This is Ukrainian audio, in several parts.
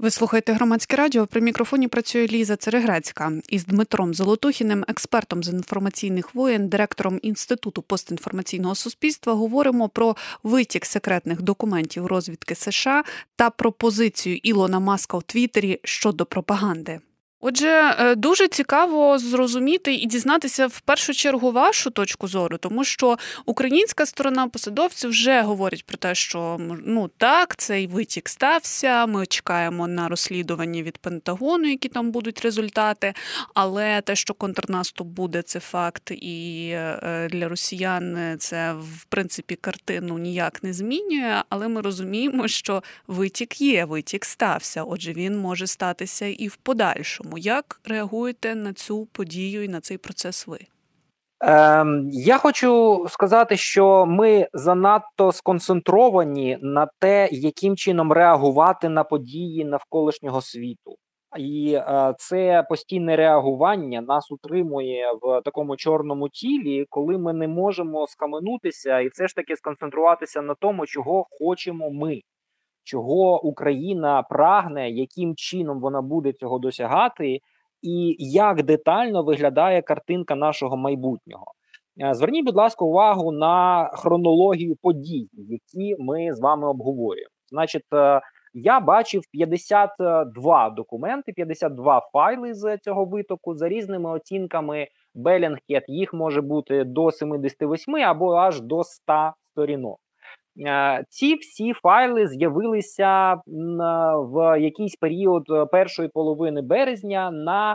Ви слухаєте «Громадське радіо». При мікрофоні працює Ліза Церегрецька. Із Дмитром Золотухіним, експертом з інформаційних воєн, директором Інституту постінформаційного суспільства, говоримо про витік секретних документів розвідки США та про позицію Ілона Маска у Твіттері щодо пропаганди. Отже, дуже цікаво зрозуміти і дізнатися в першу чергу вашу точку зору, тому що українська сторона посадовців вже говорить про те, що так, цей витік стався, ми чекаємо на розслідування від Пентагону, які там будуть результати, але те, що контрнаступ буде, це факт, і для росіян це, в принципі, картину ніяк не змінює, але ми розуміємо, що витік є, витік стався, отже, він може статися і в подальшому. Як реагуєте на цю подію і на цей процес ви? Я хочу сказати, що ми занадто сконцентровані на те, яким чином реагувати на події навколишнього світу. І це постійне реагування нас утримує в такому чорному тілі, коли ми не можемо схаменутися і все ж таки сконцентруватися на тому, чого хочемо ми. Чого Україна прагне, яким чином вона буде цього досягати, і як детально виглядає картинка нашого майбутнього. Зверніть, будь ласка, увагу на хронологію подій, які ми з вами обговорюємо. Значить, я бачив 52 документи, 52 файли з цього витоку за різними оцінками Bellingcat. Їх може бути до 78 або аж до 100 сторінок. Ці всі файли з'явилися в якийсь період першої половини березня на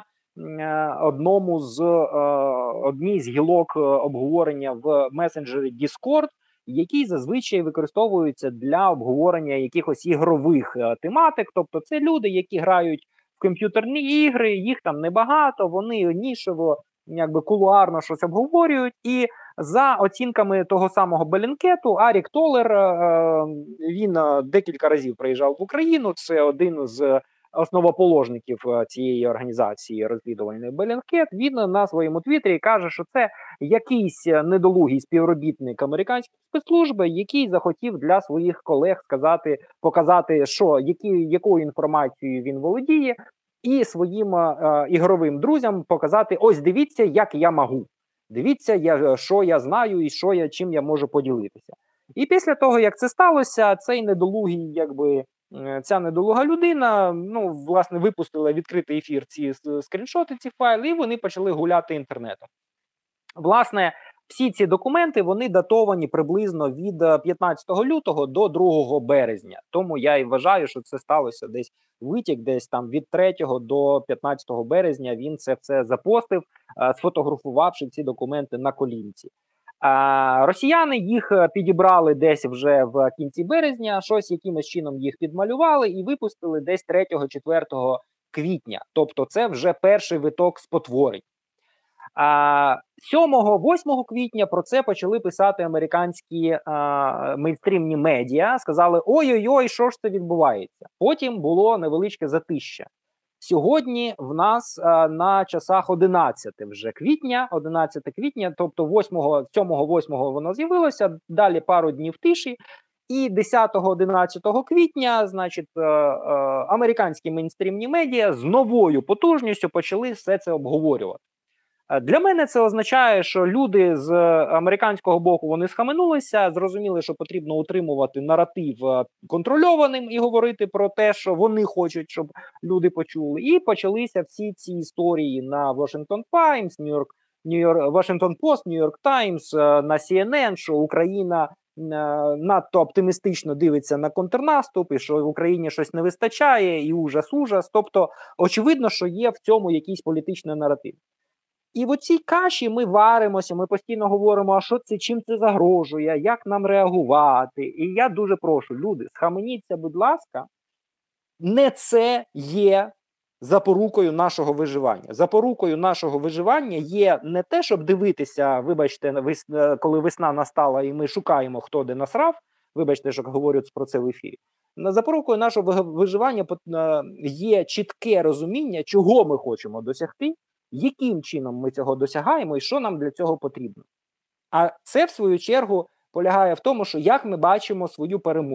одній з гілок обговорення в месенджері Discord, який зазвичай використовується для обговорення якихось ігрових тематик. Тобто це люди, які грають в комп'ютерні ігри, їх там небагато, вони нішево, кулуарно щось обговорюють. І за оцінками того самого Белінкету, Арік Толер, він декілька разів приїжджав в Україну, це один з основоположників цієї організації розвідувальної Белінкет. Він на своєму твіттері каже, що це якийсь недолугий співробітник американської спецслужби, який захотів для своїх колег показати, якою інформацією він володіє, і своїм ігровим друзям показати: ось дивіться, як я можу. Дивіться, що я знаю і чим я можу поділитися. І після того, як це сталося, ця недолуга людина, власне, випустила відкритий ефір ці скріншоти, ці файли, і вони почали гуляти інтернетом. Власне, всі ці документи, вони датовані приблизно від 15 лютого до 2 березня. Тому я і вважаю, що це сталося витік десь там від 3 до 15 березня. Він це все запостив, сфотографувавши ці документи на колінці. Росіяни їх підібрали десь вже в кінці березня, якимось чином їх підмалювали і випустили десь 3-4 квітня. Тобто це вже перший виток спотворень. 7-8 квітня про це почали писати американські мейнстрімні медіа. Сказали: ой-ой-ой, що ж це відбувається? Потім було невеличке затища. Сьогодні в нас на часах 11 квітня, тобто 7-8 воно з'явилося, далі пару днів тиші. І 10-11 квітня, американські мейнстрімні медіа з новою потужністю почали все це обговорювати. Для мене це означає, що люди з американського боку, вони схаменулися, зрозуміли, що потрібно утримувати наратив контрольованим і говорити про те, що вони хочуть, щоб люди почули. І почалися всі ці історії на Washington Times, Washington Post, New York Times, на CNN, що Україна надто оптимістично дивиться на контрнаступ, і що в Україні щось не вистачає, і ужас. Тобто, очевидно, що є в цьому якийсь політичний наратив. І в оцій каші ми варимося, ми постійно говоримо, а що це, чим це загрожує, як нам реагувати. І я дуже прошу, люди, схаменіться, будь ласка, не це є запорукою нашого виживання. Запорукою нашого виживання є не те, щоб дивитися, вибачте, коли весна настала і ми шукаємо, хто де насрав, вибачте, що говорю про це в ефірі. Запорукою нашого виживання є чітке розуміння, чого ми хочемо досягти, яким чином ми цього досягаємо і що нам для цього потрібно. А це, в свою чергу, полягає в тому, що як ми бачимо свою перемогу.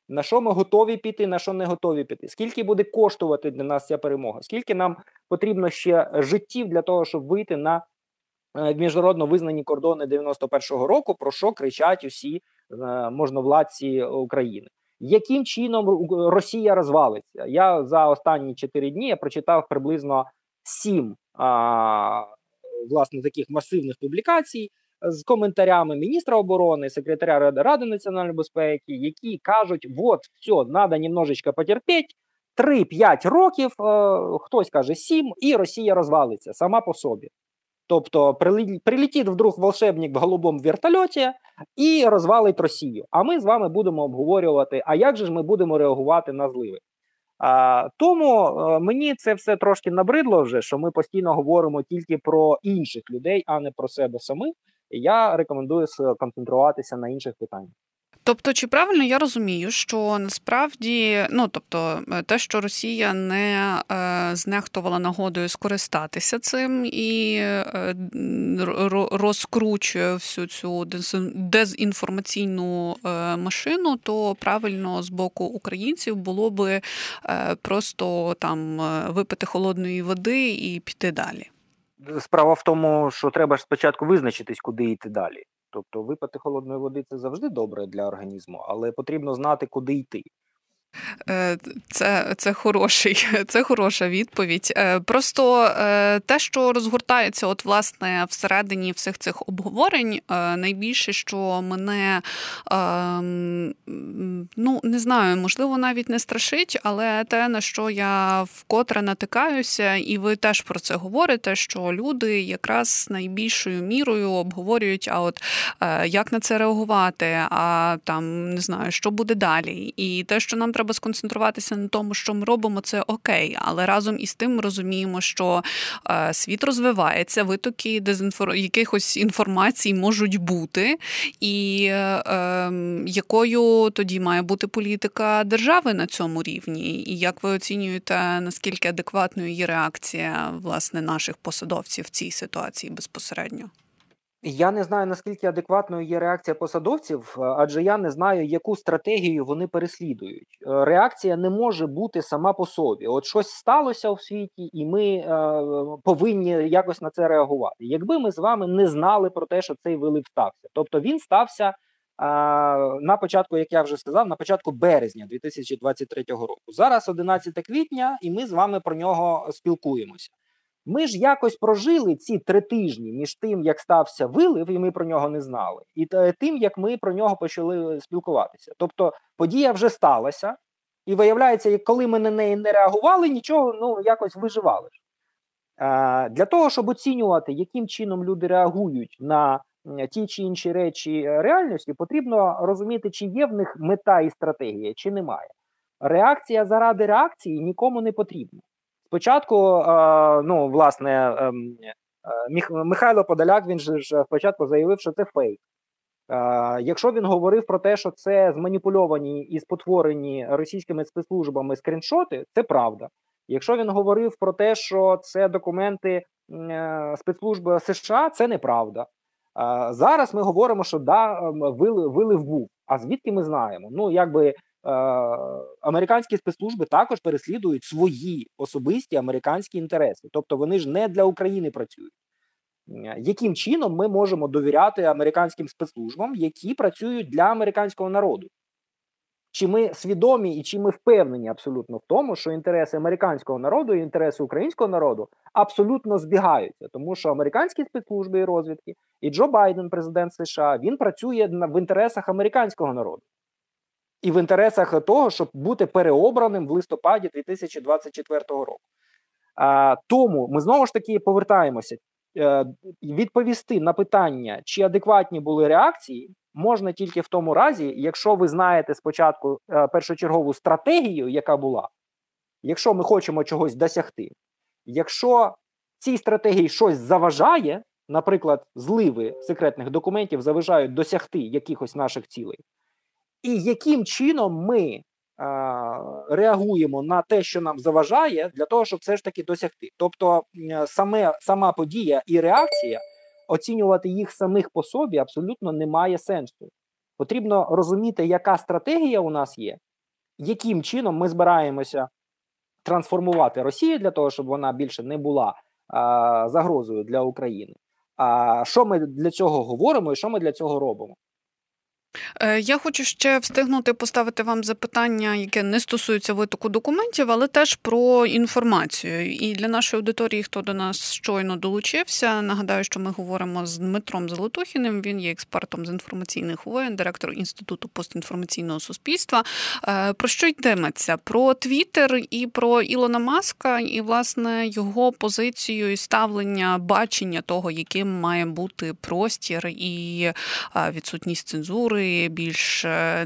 на що ми готові піти, на що не готові піти, скільки буде коштувати для нас ця перемога, скільки нам потрібно ще життів для того, щоб вийти на міжнародно визнані кордони 91-го року, про що кричать усі можновладці України. Яким чином Росія розвалиться? Я за останні 4 дні я прочитав приблизно 7 власне таких масивних публікацій з коментарями міністра оборони, секретаря Ради національної безпеки, які кажуть, от, все, треба немножечко потерпіти, 3-5 років, хтось каже 7, і Росія розвалиться сама по собі. Тобто прилетить вдруг волшебник в голубому вертольоті і розвалить Росію. А ми з вами будемо обговорювати, а як же ж ми будемо реагувати на зливи. Тому мені це все трошки набридло вже, що ми постійно говоримо тільки про інших людей, а не про себе самих. Я рекомендую сконцентруватися на інших питаннях. Тобто, чи правильно я розумію, що насправді, те, що Росія не знехтувала нагодою скористатися цим і розкручує всю цю дезінформаційну машину, то правильно з боку українців було би просто там випити холодної води і піти далі? Справа в тому, що треба ж спочатку визначитись, куди йти далі. Тобто випити холодної води – це завжди добре для організму, але потрібно знати, куди йти. Це хороша відповідь. Просто те, що розгортається от власне всередині всіх цих обговорень, найбільше, що мене, не знаю, можливо, навіть не страшить, але те, на що я вкотре натикаюся, і ви теж про це говорите, що люди якраз найбільшою мірою обговорюють, як на це реагувати, не знаю, що буде далі. І те, що нам треба сконцентруватися на тому, що ми робимо, це окей. Але разом із тим ми розуміємо, що світ розвивається, витоки якихось інформацій можуть бути. І якою тоді має бути політика держави на цьому рівні? І як ви оцінюєте, наскільки адекватною є реакція, власне, наших посадовців в цій ситуації безпосередньо? Я не знаю, наскільки адекватною є реакція посадовців, адже я не знаю, яку стратегію вони переслідують. Реакція не може бути сама по собі. От щось сталося у світі, і ми повинні якось на це реагувати. Якби ми з вами не знали про те, що цей вилив стався. Тобто він стався на початку, як я вже сказав, на початку березня 2023 року. Зараз 11 квітня, і ми з вами про нього спілкуємося. Ми ж якось прожили ці 3 тижні між тим, як стався вилив, і ми про нього не знали, і тим, як ми про нього почали спілкуватися. Тобто подія вже сталася, і виявляється, коли ми на неї не реагували, нічого, якось виживали. Для того, щоб оцінювати, яким чином люди реагують на ті чи інші речі реальності, потрібно розуміти, чи є в них мета і стратегія, чи немає. Реакція заради реакції нікому не потрібна. Спочатку, Михайло Подоляк, він ж спочатку заявив, що це фейк. Якщо він говорив про те, що це зманіпульовані і спотворені російськими спецслужбами скріншоти, це правда. Якщо він говорив про те, що це документи спецслужби США, це неправда. Зараз ми говоримо, що вилив був. А звідки ми знаємо? Американські спецслужби також переслідують свої особисті американські інтереси. Тобто вони ж не для України працюють. Яким чином ми можемо довіряти американським спецслужбам, які працюють для американського народу? Чи ми свідомі і чи ми впевнені абсолютно в тому, що інтереси американського народу і інтереси українського народу абсолютно збігаються? Тому що американські спецслужби і розвідки, і Джо Байден, президент США, він працює в інтересах американського народу. І в інтересах того, щоб бути переобраним в листопаді 2024 року. Тому ми знову ж таки повертаємося. Відповісти на питання, чи адекватні були реакції, можна тільки в тому разі, якщо ви знаєте спочатку першочергову стратегію, яка була, якщо ми хочемо чогось досягти, якщо цій стратегії щось заважає, наприклад, зливи секретних документів заважають досягти якихось наших цілей, і яким чином ми реагуємо на те, що нам заважає, для того, щоб все ж таки досягти. Тобто сама подія і реакція, оцінювати їх самих по собі абсолютно немає сенсу. Потрібно розуміти, яка стратегія у нас є, яким чином ми збираємося трансформувати Росію для того, щоб вона більше не була загрозою для України. А що ми для цього говоримо і що ми для цього робимо? Я хочу ще встигнути поставити вам запитання, яке не стосується витоку документів, але теж про інформацію. І для нашої аудиторії, хто до нас щойно долучився, нагадаю, що ми говоримо з Дмитром Золотухіним. Він є експертом з інформаційних воєн, директор Інституту постінформаційного суспільства. Про що йтиметься? Про Твіттер і про Ілона Маска, і, власне, його позицію і ставлення, бачення того, яким має бути простір і відсутність цензури, більш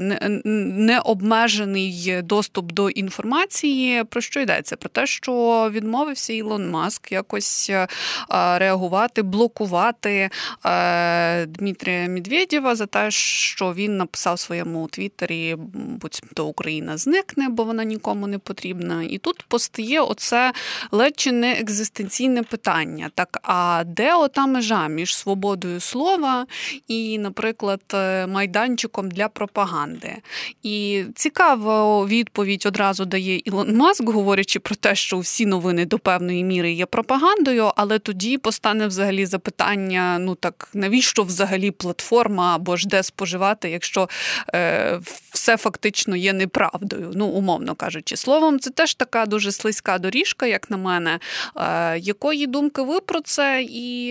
необмежений доступ до інформації. Про що йдеться? Про те, що відмовився Ілон Маск якось реагувати, блокувати Дмитрія Медведєва за те, що він написав в своєму твіттері, буцімто Україна зникне, бо вона нікому не потрібна. І тут постає оце ледь чи не екзистенційне питання. Так, а де ота межа між свободою слова і, наприклад, майданчиком для пропаганди? І цікаву відповідь одразу дає Ілон Маск, говорячи про те, що всі новини до певної міри є пропагандою, але тоді постане взагалі запитання, ну так, навіщо взагалі платформа або ж де споживати, якщо все фактично є неправдою, ну, умовно кажучи. Словом, це теж така дуже слизька доріжка, як на мене. Якої думки ви про це і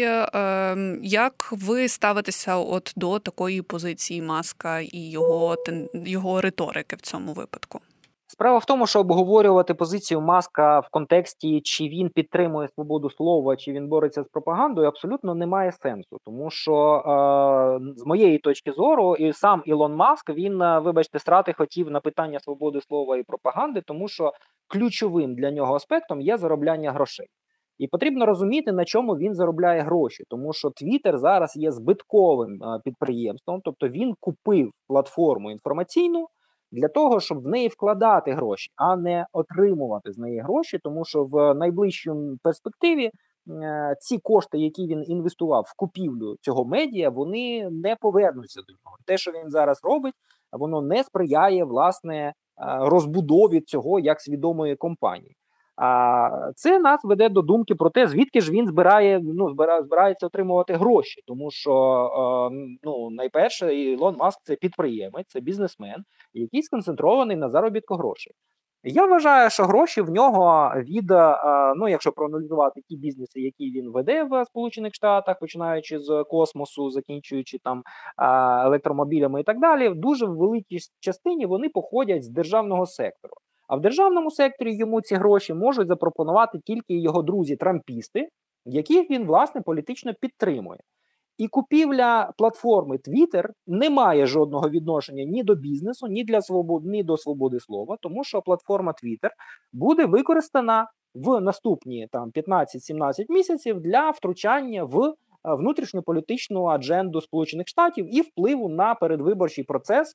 як ви ставитеся от до такої позиції Маска і його риторики в цьому випадку? Справа в тому, що обговорювати позицію Маска в контексті, чи він підтримує свободу слова, чи він бореться з пропагандою, абсолютно немає сенсу. Тому що, з моєї точки зору, і сам Ілон Маск, він, вибачте, срати хотів на питання свободи слова і пропаганди, тому що ключовим для нього аспектом є заробляння грошей. І потрібно розуміти, на чому він заробляє гроші, тому що Twitter зараз є збитковим підприємством, тобто він купив платформу інформаційну для того, щоб в неї вкладати гроші, а не отримувати з неї гроші, тому що в найближчій перспективі ці кошти, які він інвестував в купівлю цього медіа, вони не повернуться до нього. Те, що він зараз робить, воно не сприяє, власне, розбудові цього як свідомої компанії. А це нас веде до думки про те, звідки ж він збирається отримувати гроші, тому що найперше, Ілон Маск це підприємець, це бізнесмен, який сконцентрований на заробітку грошей. Я вважаю, що гроші в нього від, якщо проаналізувати ті бізнеси, які він веде в Сполучених Штатах, починаючи з космосу, закінчуючи там електромобілями і так далі, в дуже великій частині вони походять з державного сектору. А в державному секторі йому ці гроші можуть запропонувати тільки його друзі-трампісти, яких він, власне, політично підтримує. І купівля платформи Twitter не має жодного відношення ні до бізнесу, ні до свободи слова, тому що платформа Twitter буде використана в наступні 15-17 місяців для втручання в внутрішньополітичну адженду Сполучених Штатів і впливу на передвиборчий процес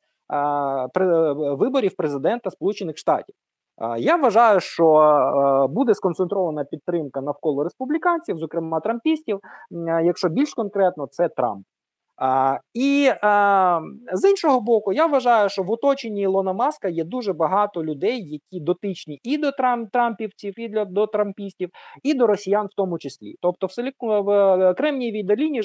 виборів президента Сполучених Штатів. Я вважаю, що буде сконцентрована підтримка навколо республіканців, зокрема трампістів, якщо більш конкретно, це Трамп. З іншого боку, я вважаю, що в оточенні Ілона Маска є дуже багато людей, які дотичні і до трампівців, і до трампістів, і до росіян в тому числі. Тобто в Кремнієвій долині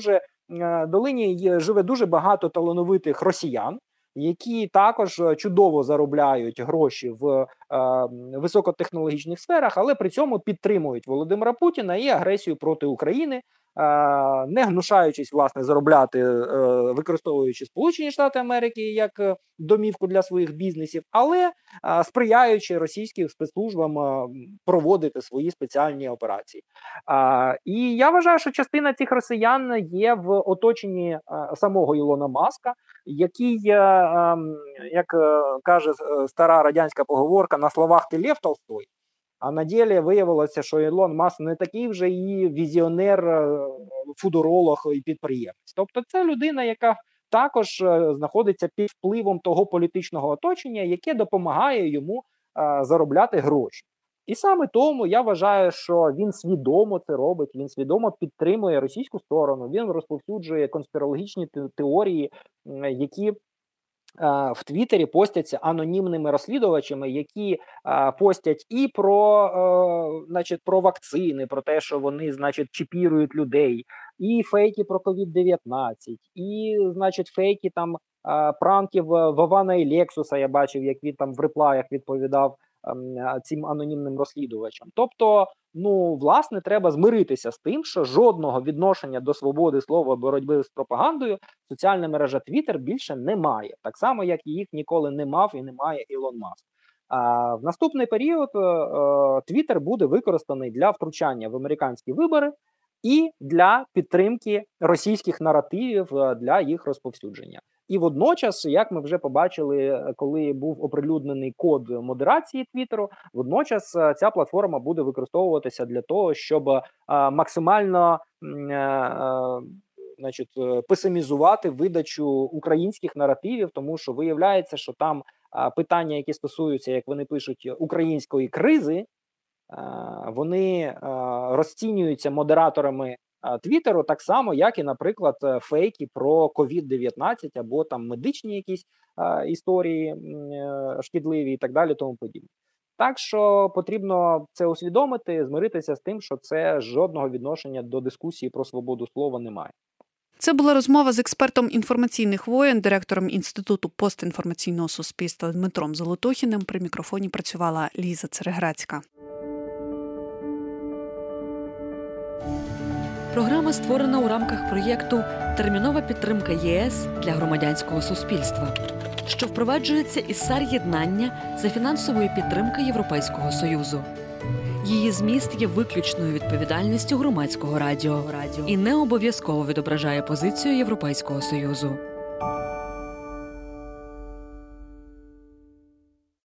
живе дуже багато талановитих росіян, які також чудово заробляють гроші в високотехнологічних сферах, але при цьому підтримують Володимира Путіна і агресію проти України, не гнушаючись, власне, заробляти, використовуючи Сполучені Штати Америки як домівку для своїх бізнесів, але сприяючи російським спецслужбам проводити свої спеціальні операції. І я вважаю, що частина цих росіян є в оточенні самого Ілона Маска, який, як каже стара радянська поговорка, на словах ти Лев Толстой, а на ділі виявилося, що Ілон Маск не такий вже і візіонер, футуролог і підприємець. Тобто це людина, яка також знаходиться під впливом того політичного оточення, яке допомагає йому заробляти гроші. І саме тому я вважаю, що він свідомо це робить, він свідомо підтримує російську сторону, він розповсюджує конспірологічні теорії, які в Твіттері постяться анонімними розслідувачами, які постять і про вакцини, про те, що вони, чіпірують людей, і фейки про COVID-19, і, фейки там пранків Вована і Лексуса. Я бачив, як він там в реплаях відповідав цим анонімним розслідувачам. Тобто, власне, треба змиритися з тим, що жодного відношення до свободи слова, боротьби з пропагандою соціальна мережа Twitter більше не має. Так само, як і їх ніколи не мав і не має Ілон Маск. В наступний період Twitter буде використаний для втручання в американські вибори і для підтримки російських наративів, для їх розповсюдження. І водночас, як ми вже побачили, коли був оприлюднений код модерації Твіттеру, водночас ця платформа буде використовуватися для того, щоб максимально песимізувати видачу українських наративів, тому що виявляється, що там питання, які стосуються, як вони пишуть, української кризи, вони розцінюються модераторами Твіттеру так само, як і, наприклад, фейки про COVID-19 або там медичні якісь історії шкідливі і так далі, тому подібне. Так що потрібно це усвідомити, змиритися з тим, що це жодного відношення до дискусії про свободу слова не має. Це була розмова з експертом інформаційних воєн, директором Інституту постінформаційного суспільства Дмитром Золотухіним. При мікрофоні працювала Ліза Цереграцька. Програма створена у рамках проєкту «Термінова підтримка ЄС для громадянського суспільства», що впроваджується із САР-єднання за фінансової підтримки Європейського Союзу. Її зміст є виключною відповідальністю Громадського радіо і не обов'язково відображає позицію Європейського Союзу.